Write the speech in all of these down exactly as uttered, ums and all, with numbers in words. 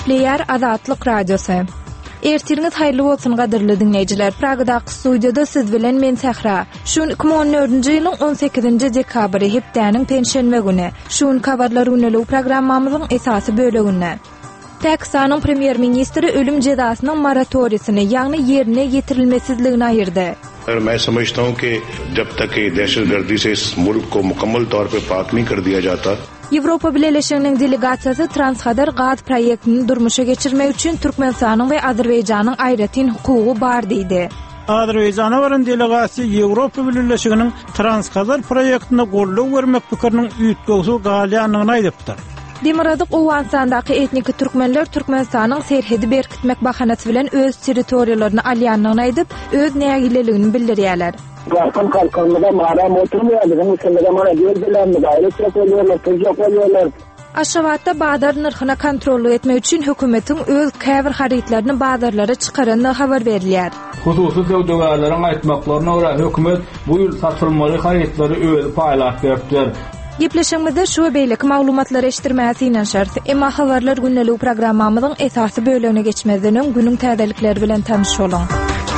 Player Azatlyk Radiosu. Ertiriniz hayırlı bolsun gaderli dinleyijiler. Pragadaky studiyada siz bilen men Sahra. Şun iki bin on dördünji ýylyň on sekizinji dekabry hepdäniň penşenme güni. Şun kabarlary ünlü programmamyzyň esasy böleginde. Pakistanyň premier ministri ölüm cezasynyň moratoriýasyny, ýagny ýerine ýetirilmesizligini aýyrdy. और मैं समझता हूं कि जब तक ये दहशतगर्दी से इस मुल्क को मुकम्मल तौर पे पाक नहीं कर दिया जाता. Ýewropa Birleşiginiň delegatsiýasy Transadar gaz proýektini durmuşa geçirmek üçin Türkmenistanyň we Azerbaýjanyň aýratyn hukugy bar diýdi. Azerbaýjana baran delegasiýa Ýewropa Birleşiginiň Transadar proýektine gollaw bermek pikiriniň üýtgesi galýanyny aýdypdyr. Demiradyk Owganstandaky etnik türkmenler Türkmenistanyň serhedi berkitmek bahanasy bilen öz territoriýalaryny alýanyny aýdyp, öz nägileligini bildirýärler. Garpan kalkanmada maram oturmaýardygyny meseleler mara diýer bilen müdahilet ýapýarlar, tez ýapýarlar. Aşgabatda bazar narhyna kontrol etmek üçin hökümetiň öz käbir haritlaryny bazarlara çykaranyny habar berilýär. Hususy döwletlerin aýtmaklaryna görä hökümet bu ýyl satylmaly haritlary öz paýlap beripdir. Gepleşmede şu beýlik maglumatlary eşitdirmäsi inen şert. Emma habarlar günnelik programmamyzyň esasy bölegine geçmezden öň günüň täzelikleri bilen tanış bolun.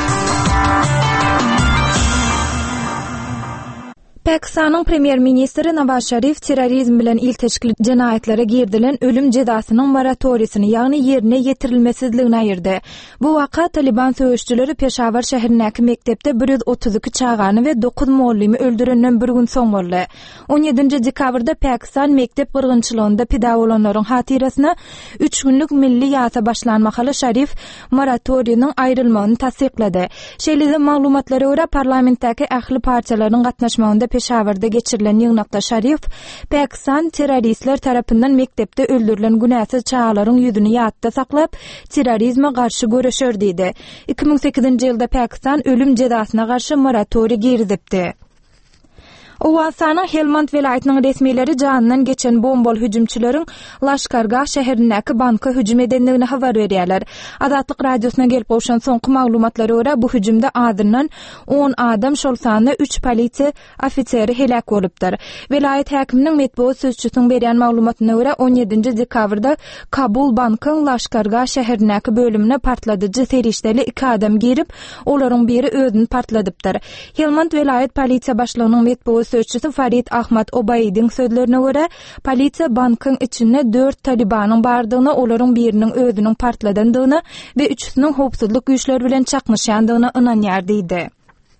Pakistanyň premier ministri Nawaz Sharif terrorizm bilen ilteşkil jenaýatlere girdilen ölüm cezasynyň moratoriýasyny, ýagny ýerine ýetirilmesizligini aýyrdy. Bu waka Taliban söýüşçüleri Peşawar şäherindäki mektepde bir yüz otuz iki çağany we dokuz muallimi öldürenden bir gün soň boldy. on ýedinji dekabrda Pakistan mektep gyrgynçylygynda pida bolanlaryň hatirasyna üç günlük milli ýasa başlanmaly Sharif moratoriýanyň aýrylmagyny tasdiklady. Şeýle maglumatlara görä parlamentdäki ähli partiýalaryň gatnaşmagynda Peşawarda geçirilen ýygnakda Sharif, Pakistan terroristler tarapyndan mektepde öldürilen günäsiz çağalaryň ýüzüni ýatda saklap, terrorizme garşy göreşer diýdi. iki bin sekizinji ýylda Pakistan ölüm cezasyna garşy moratoriýa girdipdi. Owganstanyň Helmand welaýatynyň resmiýetleri janyndan geçen bombol hüjümçüleriň Laşkargah şäherindäki banka hüjüm edenligini habar berýärler. Azatlyk radiosyna gelip bolşan soňky maglumatlary görä bu hüjümde adından on adam şol sany üç polisiýa ofiseri helak bolupdyr. Welaýat häkiminiň medeniýet sözçüsiniň berýän maglumatyna görä on ýedinji dekabrda Kabul bankynyň Laşkargah şäherindäki bölümine partladyjy serişdeli iki adam girip, olaryň biri özüni partladypdyr. Helmand welaýat polisiýa başlygynyň medeniýet sözçüsü Farid Ahmad Obaýdyň sözlerine görä, polisiýa bankyň içinde dört Talibanyň bardygyny, olaryň biriniň özüniň partladandygyny we üçüsiniň howpsuzlyk güýçleri bilen çakmışýandygyny ynanýar diýdi.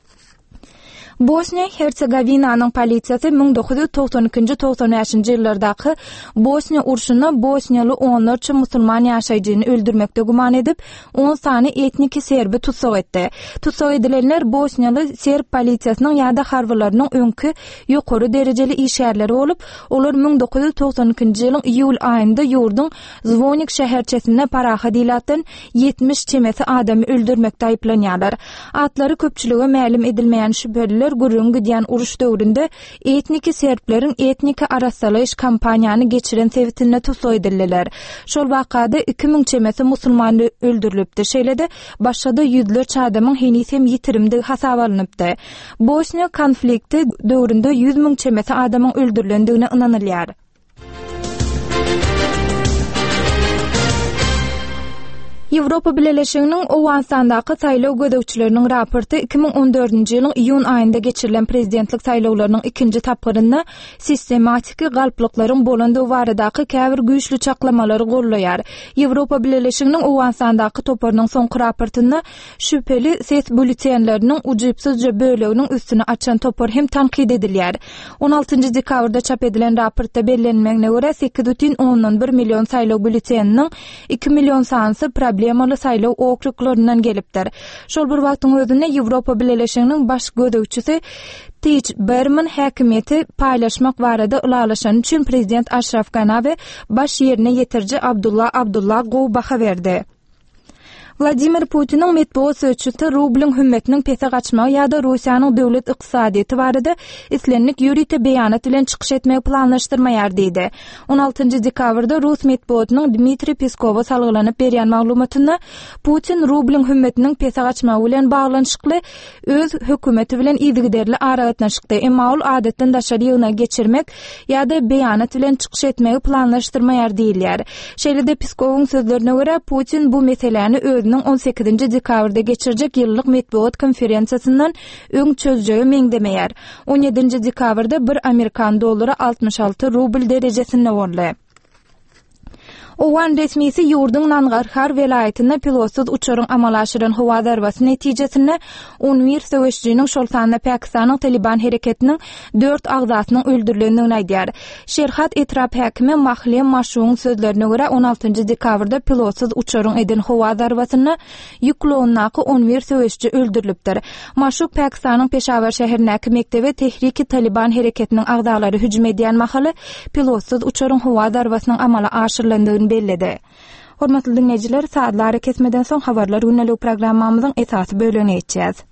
Bosniýa Hersegovinanyň polisiýasy bin dokuz ýüz togson ikinji togson üçinji ýyllardaky Bosniýa urşuny Bosniýaly onlarça musulman ýaşaýjyny öldürmekde guman edip, on sany etnik serbi tutsak etdi. Tutsak edilenler Bosniýaly serb polisiýasynyň ýa-da harbylarynyň öňkü ýokary derejeli işgärleri bolup, olar bin dokuz ýüz togson ikinji ýylyň iýul aýynda ýurduň Zvonik şäherçesinde paraha dilatdan ýetmiş çemesi adamy öldürmekde aýplanýarlar. Atlary köpçüligi ma'lum edilmeýän şüpheliler gurrun gidýän uruş döwründe etniki serbleriň etniki arasalaýyş kampaniýany geçiren sebäpine tutsak edildiler. Şol wakada iki ming çemesi musulman öldürilipdi. Şeýle-de başga da ýüzlerçe adamyň henis hem ýitirimde hasap alınıpdy. Bosniýa konflikti döwründe yüz ming çemesi adamyň öldürilendigine ynanylýar. Ýewropa Birleşiginiň Owganstandaky saýlaw gödäwçileriniň raporty iki bin on dördünji ýylyň iýun aýynda geçirilen prezidentlik saýlawlarynyň ikinji tapgyrynda sistematik galplyklaryň bolandygy baradaky käbir güýçli çaklamalary gollaýar. Ýewropa Birleşiginiň Owganstandaky toparynyň soňky raportynda şüpheli ses bültenleriniň ujypsyzja böleginiň üstüne açan topar hem tanqid edilýär. on altynji dekabrda çap edilen raportda bellenmegine görä sekiz butun ondan bir million saýlaw bülteniniň iki million sanyny problemaly saýlaw okruglarinden gelipdir. Şol bir wagtyň özünde Ýewropa Birleşiginiň baş gödäwçisi Teach Berman häkimeti paýlaşmak barada ulalaşan üçin prezident Ashraf Ghani we baş ýerine ýetirji Abdullah Abdullah gowy baha berdi. Vladimir Putin'in metbuat sözçüsü rublun hümmetinin pese gaçmagy ýa-da Russiýanyň döwlet ykdysadyty barada islenlik ýürite beýanat bilen çykyş etmegi planlaşdyrmaýar diýdi. on altynjy dekabrda Rus metbuatynyň Dmitri Peskowa salgylanyp berýän maglumatynda Putin rublun hümmetiniň pese gaçmagy bilen baglanyşykly öz hökümeti bilen ýygyderli aragatnaşykdy. Emma ol adatdan daşary ýygyna geçirmek ýa-da beýanat bilen çykyş etmegi planlaşdyrmaýar diýilýär. Şeýle-de Peskowyň sözlerine görä Putin bu meseleni öz on sekizinji dekabrda geçirecek ýyllyk metbuat konferensiýasyndan öň çözjegi meňdemeýär. on ýedinji dekabrda bir Amerikan dollary altmış alty rubl derejesinde boldy. Owan resmisi ýurdun Nangarhar welaýetinde pilotsuz uçuryň amalaşyran howa zarbasy netijesinde on bir söwüşçüniň şol sanda Pakistanyň Taliban hereketiniň dört agzasynyň öldürilendigini aýdýar. Şerhat etrap häkimi Mahlem Maşuň sözlerine görä on altynjy dekabrda pilotsuz uçuryň eden howa zarbasyny ýüklownaky on bir söwüşçü öldürilipdir. Maşuk Pakistanyň Peşawar şäherindäki mektebe Tehrik-i Taliban hereketiniň agzalary hüjüm edýän mahaly pilotsuz uçuryň howa zarbasynyň amala aşyrylandygyny belledi. Hormatly dinleyijiler, saatlara kesmeden soň habarlar günnelik programmamyzyň esasy bölügine geçýäs.